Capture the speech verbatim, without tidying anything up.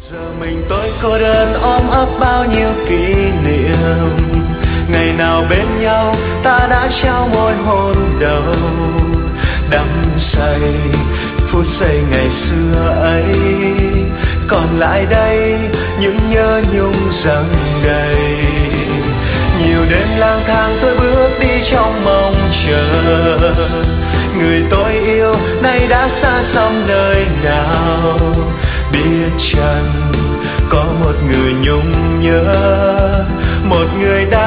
Giờ mình tôi cô đơn ôm ấp bao nhiêu kỷ niệm, ngày nào bên nhau ta đã trao môi hôn đầu, đắm say phút giây ngày xưa ấy, còn lại đây những nhớ nhung dâng đầy. Nhiều đêm lang thang tôi bước đi trong mong chờ, người tôi yêu nay đã xa xăm nơi nào. Biết chăng có một người nhung nhớ, một người đã